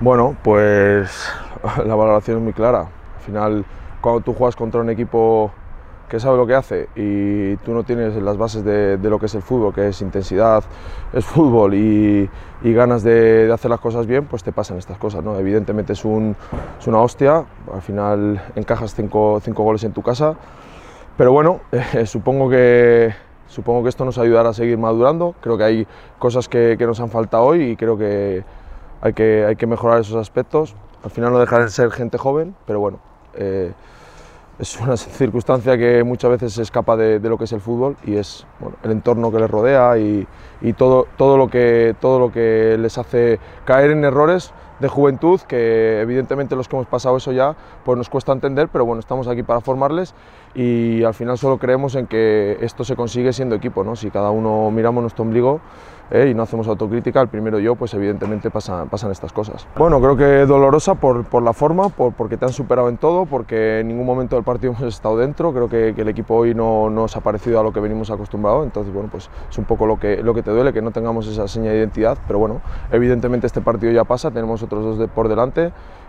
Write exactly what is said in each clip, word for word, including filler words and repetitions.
Bueno, pues la valoración es muy clara. Al final, cuando tú juegas contra un equipo que sabe lo que hace y tú no tienes las bases de, de lo que es el fútbol, que es intensidad, es fútbol y, y ganas de, de hacer las cosas bien, pues te pasan estas cosas, ¿no? Evidentemente es, un, es una hostia, al final encajas cinco, cinco goles en tu casa, pero bueno, eh, supongo que... Supongo que esto nos ayudará a seguir madurando. Creo que hay cosas que, que nos han faltado hoy y creo que hay, que hay que mejorar esos aspectos. Al final no dejar de ser gente joven, pero bueno, eh, es una circunstancia que muchas veces se escapa de, de lo que es el fútbol y es bueno, el entorno que les rodea y, y todo, todo, lo que, todo lo que les hace caer en errores de juventud, que evidentemente los que hemos pasado eso ya pues nos cuesta entender, pero bueno, estamos aquí para formarles y al final solo creemos en que esto se consigue siendo equipo, ¿no? Si cada uno miramos nuestro ombligo eh, y no hacemos autocrítica, el primero yo, pues evidentemente pasan, pasan estas cosas. Bueno, creo que dolorosa por, por la forma, por, porque te han superado en todo, porque en ningún momento del partido hemos estado dentro, creo que, que el equipo hoy no, no se ha parecido a lo que venimos acostumbrados, entonces bueno, pues es un poco lo que, lo que te duele, que no tengamos esa seña de identidad, pero bueno, evidentemente este partido ya pasa, tenemos otros dos de, por delante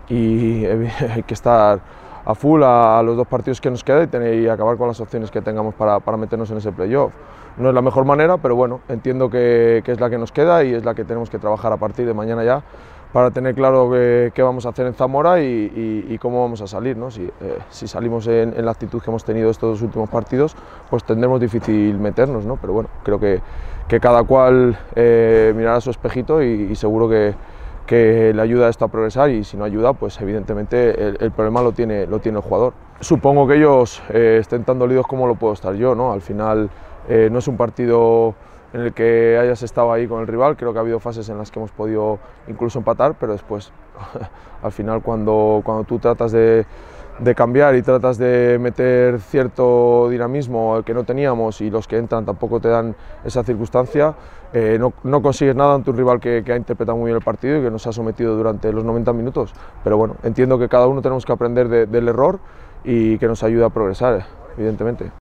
y hay que estar a full a, a los dos partidos que nos quedan y, tener, y acabar con las opciones que tengamos para, para meternos en ese playoff. No es la mejor manera, pero bueno, entiendo que, que es la que nos queda y es la que tenemos que trabajar a partir de mañana ya para tener claro qué, qué vamos a hacer en Zamora y, y, y cómo vamos a salir, ¿no? Si, eh, si salimos en, en la actitud que hemos tenido estos dos últimos partidos, pues tendremos difícil meternos, ¿no? Pero bueno, creo que, que cada cual eh, mirará su espejito y, y seguro que que le ayuda a esto a progresar y si no ayuda, pues evidentemente el, el problema lo tiene, lo tiene el jugador. Supongo que ellos eh, estén tan dolidos como lo puedo estar yo, ¿no? Al final eh, no es un partido en el que hayas estado ahí con el rival, creo que ha habido fases en las que hemos podido incluso empatar, pero después, al final cuando, cuando tú tratas de, de cambiar y tratas de meter cierto dinamismo que no teníamos y los que entran tampoco te dan esa circunstancia, eh, no, no consigues nada ante un rival que, que ha interpretado muy bien el partido y que nos ha sometido durante los noventa minutos, pero bueno, entiendo que cada uno tenemos que aprender de, del error y que nos ayude a progresar, evidentemente.